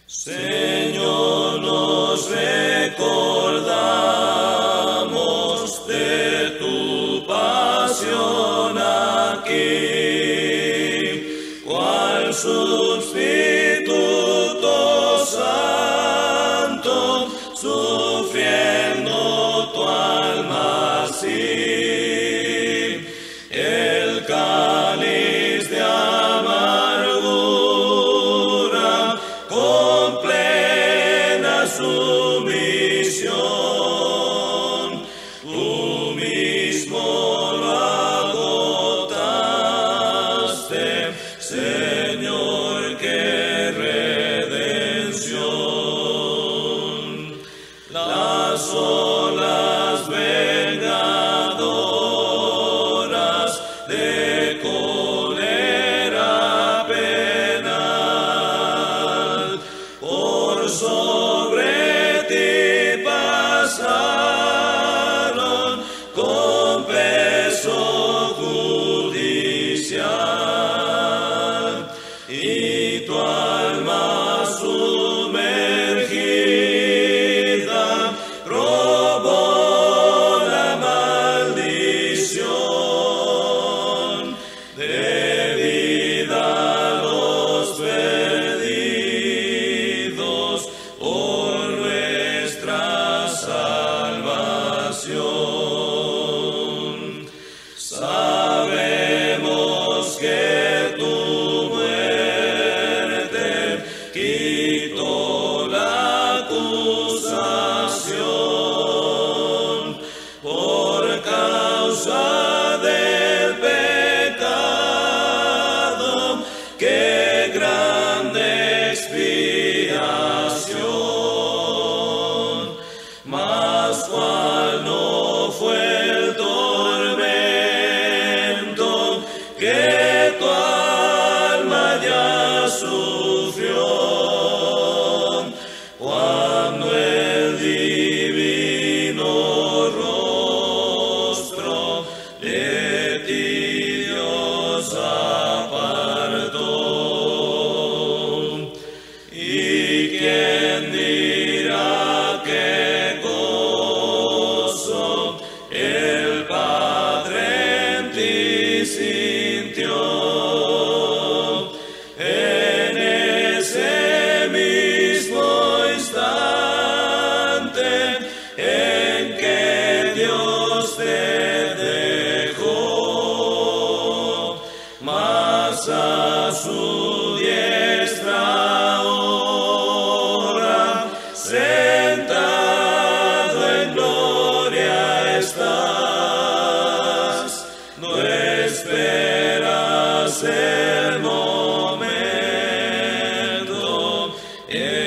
Señor, nos recordamos de tu pasión aquí, cual sustituto santo, sufriendo tu alma así, el cáliz de amargura con plena sumisión, tú mismo lo agotaste, Señor, qué redención. Las olas vengadoras de cólera penal por sobre ti pasaron con peso judicial, y tu alma sumergida probó la maldición debida a los perdidos por nuestra salvación. Sabemos que tu muerte quitó la acusación por causa del pecado. ¡Qué grande expiación! Mas cuál no fue el tormento que tu alma ya sufrió, cuando el divino rostro de ti Dios apartó. ¿Y quién dirá qué gozo el Padre en ti sintió en ese mismo instante en que Dios te dejó? Mas a su diestra ahora, sentado en gloria estás, no esperas el momento